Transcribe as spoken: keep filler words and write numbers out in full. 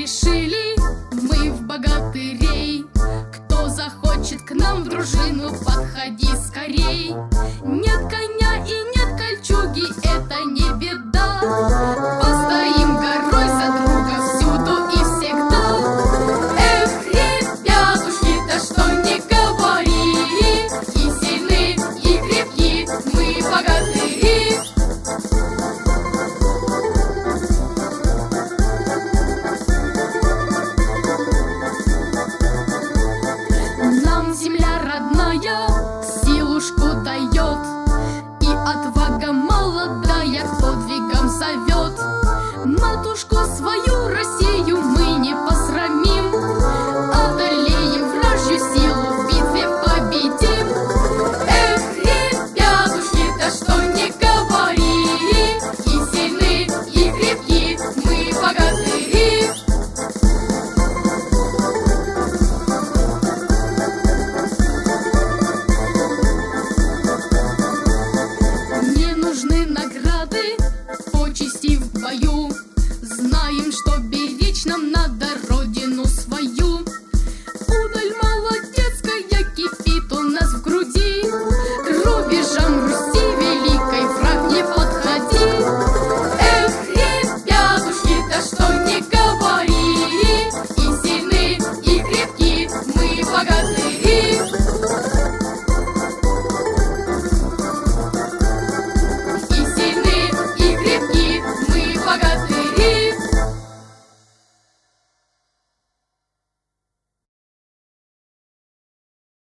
решили мы в богатырей. Кто захочет к нам в дружину, подходи скорей. Нет коня и нет кольчуги, это не беда. Постоим горой за друга всюду и всегда. Эх, ребятушки, да что не говори, и сильны, и крепки мы богатыри. Нам земля родная силушку дает, и отвага молодая к подвигам зовет. Матушку свою Россию мы не посрамим, одолеем вражью силу, в битве победим. Эх, ребятушки, да что не говори, и сильны, и крепки мы богатыри. Не нужны награды, почести в бою. Знаем, что без